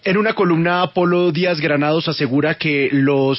En una columna, Polo Díaz Granados asegura que los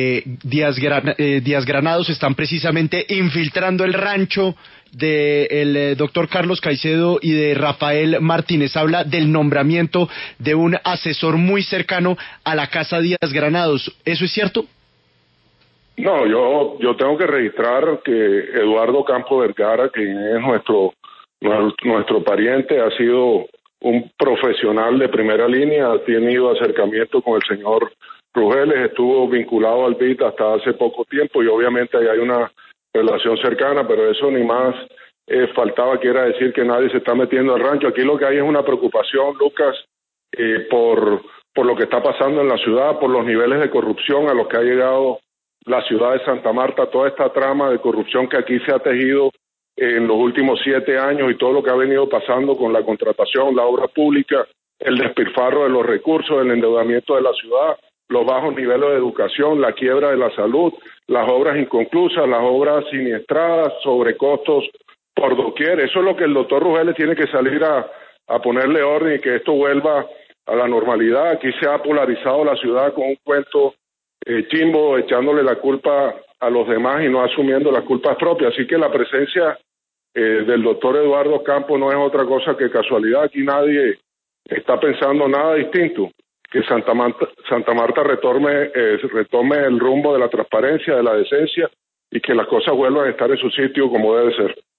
Díaz Granados están precisamente infiltrando el rancho del doctor Carlos Caicedo y de Rafael Martínez. Habla del nombramiento de un asesor muy cercano a la casa Díaz Granados. ¿Eso es cierto? No, yo tengo que registrar que Eduardo Campo Vergara, quien es nuestro pariente, ha sido un profesional de primera línea, ha tenido acercamiento con el señor Rugeles, estuvo vinculado al BID hasta hace poco tiempo y obviamente ahí hay una relación cercana, pero eso ni más faltaba que era decir que nadie se está metiendo al rancho. Aquí lo que hay es una preocupación, Lucas, por lo que está pasando en la ciudad, por los niveles de corrupción a los que ha llegado la ciudad de Santa Marta, toda esta trama de corrupción que aquí se ha tejido en los últimos 7 años y todo lo que ha venido pasando con la contratación, la obra pública, el despilfarro de los recursos, el endeudamiento de la ciudad, los bajos niveles de educación, la quiebra de la salud, las obras inconclusas, las obras siniestradas, sobrecostos por doquier. Eso es lo que el doctor Rugeles tiene que salir a ponerle orden y que esto vuelva a la normalidad. Aquí se ha polarizado la ciudad con un cuento chimbo, echándole la culpa a los demás y no asumiendo las culpas propias. Así que la presencia del doctor Eduardo Campos no es otra cosa que casualidad. Aquí nadie está pensando nada distinto. Que Santa Marta retome el rumbo de la transparencia, de la decencia y que las cosas vuelvan a estar en su sitio como debe ser.